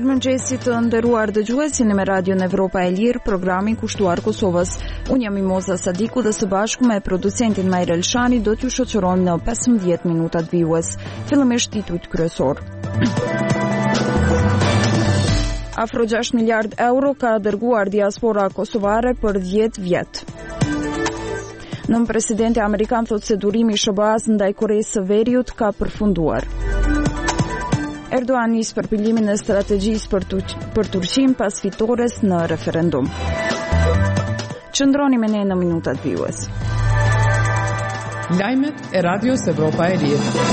Mirëmëngjesit të nderuar dëgjues, jeni me Radion Evropa e Lirë, programin kushtuar Kosovës. Unë jam Mimoza Sadiku dhe së bashku me producentin Majrel Shani do t'ju shoqërojmë në 15 minutat vijues. Fillimisht titujt kryesor. Afro 6 miliard euro ka dërguar diaspora kosovare për 10 vjet. Nën presidenti amerikan thot se durimi i SBA-s ndaj Koreisë së Veriut ka përfunduar. Erdogan nis përpilimin e strategjisë për Turqinë pas fitores në referendum. Qëndroni me ne në minutat vijues. Lajmet e Radios Evropa e Lirë.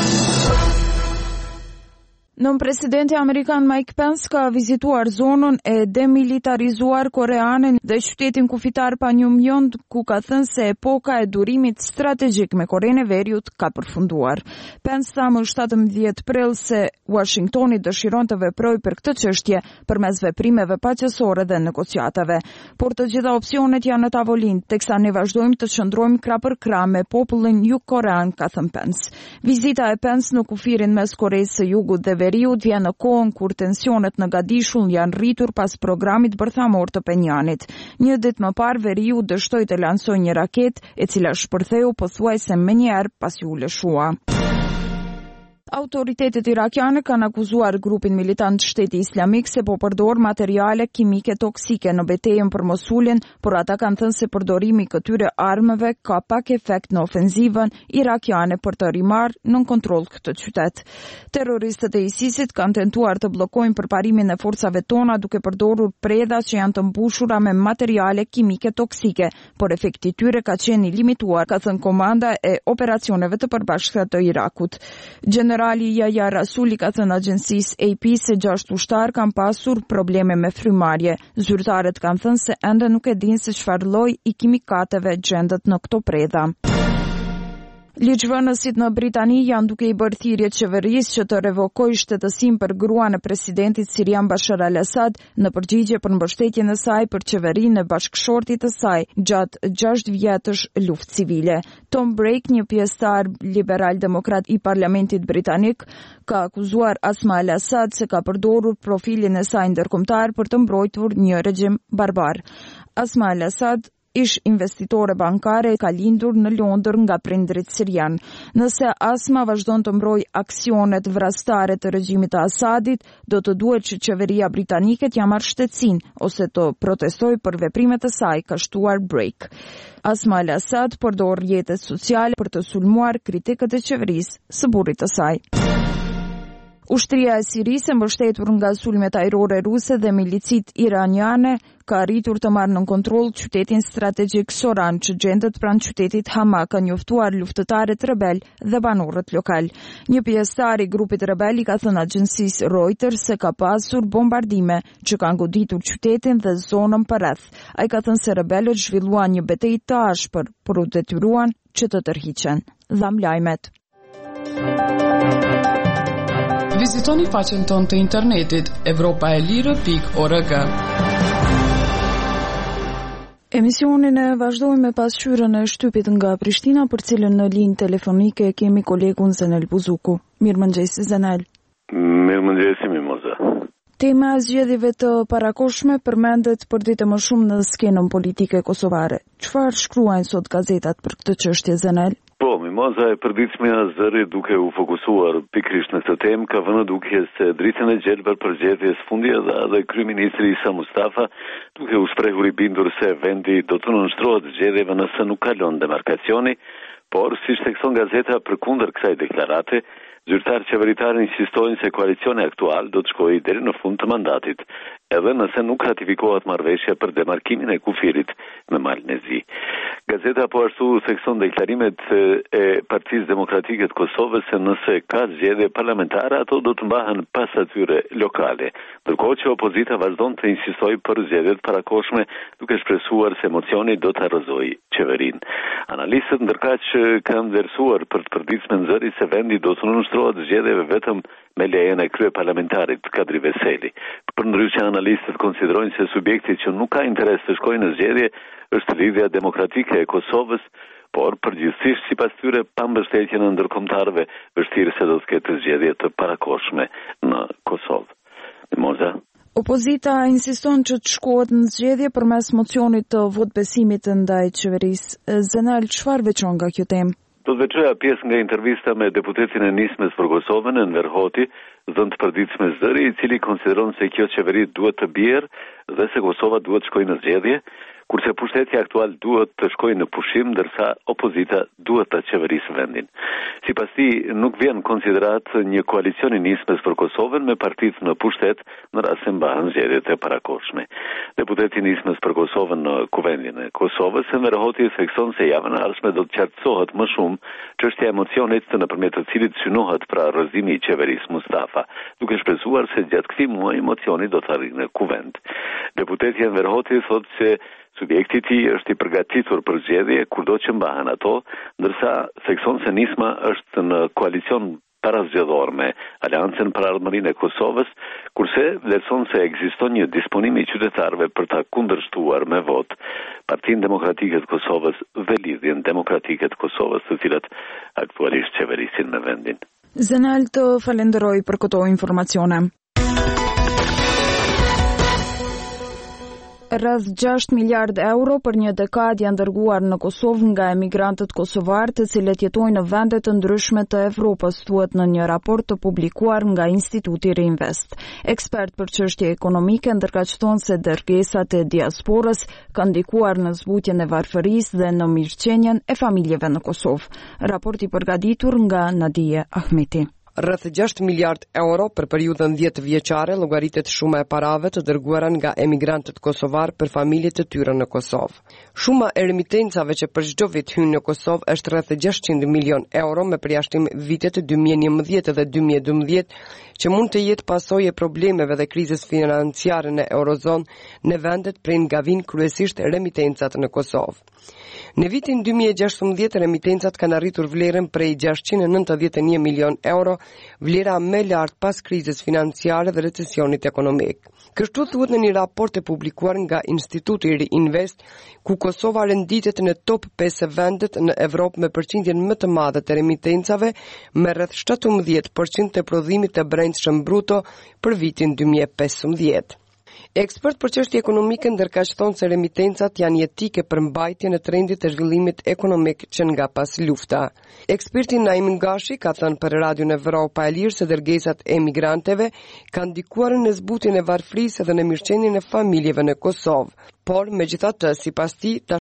Nën presidenti amerikan Mike Pence ka vizituar zonën e demilitarizuar koreane dhe qytetin kufitar Panmunjom, ku ka thënë se epoka e durimit strategjik me Korenë e Veriut ka përfunduar. Pence tha më 17 prill se Washingtoni dëshiron të veprojë për këtë çështje përmes veprimeve paqësore dhe negociatave. Por të gjitha opsionet janë në tavolinë, teksa ne vazhdojmë të qëndrojmë krah për krah me popullin jugkorean, ka thënë Pence. Vizita e Pence në kufirin mes Koreisë së Jugut dhe Veriut vjen në kohën kur tensionet në Gadishull janë rritur pas programit bërthamor të Penjanit. Një ditë më parë Veriu dështoi të lansojë një raketë e cila shpërtheu pothuajse menjëherë pasi u lëshua. Autoritetet irakiane kanë akuzuar grupin militant Shteti Islamik se po përdor materiale kimike toksike në betejën për Mosulin, por ata kanë thënë se përdorimi i këtyre armëve ka pak efekt në ofenzivën irakiane për të rimarrë nën kontroll këtë qytet. Terroristët e ISIS-it kanë tentuar të bllokojnë përparimin e forcave tona duke përdorur predha që janë të mbushura me materiale kimike toksike, por efekti i tyre ka qenë i limituar, ka thënë komanda e operacioneve të përbashkëta të Irakut. Generali Yahya Rasuli ka thënë agjencisë AP se 6 ushtar kanë pasur probleme me frymarrje. Zyrtarët kanë thënë se ende nuk e dinë se çfarë lloji i kimikateve gjendet në këto predha. Ligjvënësit në Britani janë duke i bërë thirrje qeverisë që të revokojë shtetësinë për gruan e presidentit sirian Bashar al-Assad në përgjigje për mbështetjen e saj për qeverinë e bashkëshortit të saj gjatë 6 vjetësh luftë civile. Tom Brake, një pjesëtar liberal-demokrat i parlamentit britanik, ka akuzuar Asma al-Assad se ka përdorur profilin e saj ndërkombëtar për të mbrojtur një regjim barbar. Asma al-Assad ish investitore bankare ka lindur në Londër nga prindrit sirian. Nëse Asma vazhdon të mbrojë aksionet vrasëtare të regjimit të Asadit, do të duhet që qeveria britanike t'ia marrë shtetësinë ose të protestojë për veprimet e saj, ka shtuar Brake. Asma al-Assad përdor rrjetet sociale për të sulmuar kritikët e qeverisë së burrit të saj. Ushtria e Sirisë, mbështetur nga sulmet ajrore ruse dhe milicit iraniane, ka arritur të marrë në kontroll qytetin strategjik Soran, që gjendet pranë qytetit Hama, ka njoftuar luftëtarët rebel dhe banorët lokal. Një pjesëtar i grupit rebel i ka thënë agjencisë Reuters se ka pasur bombardime që kanë goditur qytetin dhe zonën përreth. Ai ka thënë se rebelët zhvilluan një betejë të ashpër, por u detyruan që të tërhiqen. Dham lajmet. Vizitoni faqen tonë të internetit evropaelire.org. Emisionin e vazhdojmë me pasqyrën e shtypit nga Prishtina, për cilën në linjë telefonike kemi kolegun Zenel Buzuku. Mirëmëngjes Zenel. Mirëmëngjes Mimoza. Tema e zgjedhjeve të parakohshme përmendet për ditë më shumë në skenën politike kosovare. Çfarë shkruajnë sot gazetat për këtë çështje, Zenel? Po, Mimoza, e përditshmja zëri duke u fokusuar pikërisht në këtë temë ka vënë duke se dritën e gjelbër për zgjedhjes fundjavë dhe kryeministri Isa Mustafa duke u shprehur i bindur se vendi do të nënshtrohet zgjedhjeve nëse nuk kalon demarkacioni, por siç thekson gazeta përkundër kësaj deklarate, zyrtarë qeveritarë insistojnë se koalicioni aktual do të shkojë deri në fund të mandatit, edhe nëse nuk ratifikohet marrëveshja për demarkimin e kufirit me Malin e Zi. Gazeta po ashtu thekson deklarimet e Partisë Demokratike të Kosovës se nëse ka zgjedhje parlamentare, ato do të mbahen pas atyre lokale, ndërkohë që opozita vazhdon të insistojë për zgjedhjet parakohshme, duke shpresuar se emocioni do të arrëzojë qeverinë. Analistët ndërkaq kanë vlerësuar për të përditshme nxëri se vendi do të nënshtrohet zgjedhjeve vetëm me lejen e kryeparlamentarit Kadri Veseli. Përndryshe, analistët konsiderojnë se subjekti që nuk ka interes të shkojë në zgjedhje është Lidhja Demokratike e Kosovës, por përgjithsisht sipas tyre pa mbështetjen e ndërkombëtarëve, vështirë se do të ketë zgjedhje të parakohshme në Kosovë. Mimoza? Opozita insiston që të shkohet në zgjedhje përmes mocionit të votbesimit ndaj qeverisë. Zenal, çfarë veçon nga kjo temë? Do të veçoja pjesë nga intervista me deputetin e nismes për Kosovën, Enver Hoti, dhënë të përditshme Zëri, i cili konsideron se kjo qeveri duhet të bjerë dhe se Kosova duhet të shkojë në zgjedhje, kurse pushteti aktual duhet të shkojë në pushim, ndërsa opozita duhet të qeverisë vendin. Sipas tij, nuk vjen konsiderat një koalicion i nismes për Kosovën me partitë në pushtet në rast se mbahen zgjedhjet e parakohshme. Deputeti i nismes për Kosovën në Kuvendin e Kosovës, Enver Hoti, thekson se javën e ardhshme do të qartësohet më shumë çështja e emocionit nëpërmjet të cilit synohet pra rrëzimi i qeverisë Mustafa, duke shpresuar se gjatë këtij muaji emocioni do të arrijë në Kuvend. Deputeti Enver Hoti thotë se subjekti i tij është i përgatitur për zgjedhje kurdo që mbahen ato, ndërsa thekson se nisma është në koalicion parazgjedhor me Aleancën për Ardhmërinë e Kosovës, kurse vlerëson se ekziston një disponim i qytetarëve për ta kundërshtuar me vot Partinë Demokratike të Kosovës dhe Lidhjen Demokratike të Kosovës, të cilat aktualisht qeverisin me vendin. Zenal, të falenderoj për këto informacione. Rreth 6 miliard euro për një dekadë janë dërguar në Kosovë nga emigrantët kosovar të cilët jetojnë në vende të ndryshme të Evropës, thuhet në një raport të publikuar nga Instituti Reinvest. Ekspert për çështje ekonomike ndërkaqëson se dërgesat e diasporës kanë ndikuar në zbutjen e varfërisë dhe në mirëqenien e familjeve në Kosovë. Raporti i përgatitur nga Nadije Ahmeti. Rreth 6 miliard euro për periudhën 10 vjeçare llogaritet shuma e parave të dërguara nga emigrantët kosovar për familjet e tyre në Kosovë. Shuma e remitencave që për çdo vit hyn në Kosovë është rreth 600 milion euro me përjashtim vitet 2011 dhe 2012 që mund të jetë pasojë e problemeve dhe krizës financiare në Eurozonë në vendet prej nga vijnë kryesisht remitencat në Kosovë. Në vitin 2016 remitencat kanë arritur vlerën prej 691 milion euro, vlera më e lartë pas krizës financiare dhe recesionit ekonomik. Kështu thuhet në një raport e publikuar nga Instituti Reinvest, ku Kosova renditet në top 5 vendet në Evropë me përqindjen më të madhe të remitencave, me rreth 17% të prodhimit të brendshëm bruto për vitin 2015. Ekspert për çështje ekonomike ndërkaq thonë se remitencat janë jetike për mbajtjen e trendit të zhvillimit ekonomik që nga pas lufta. Eksperti Naim Ngashi ka thënë për Radion Evropa e Lirë se dërgesat e emigranteve kanë ndikuar në zbutjen e varfërisë dhe në mirëqenien e familjeve në Kosovë. Por, megjithatë, sipas tij,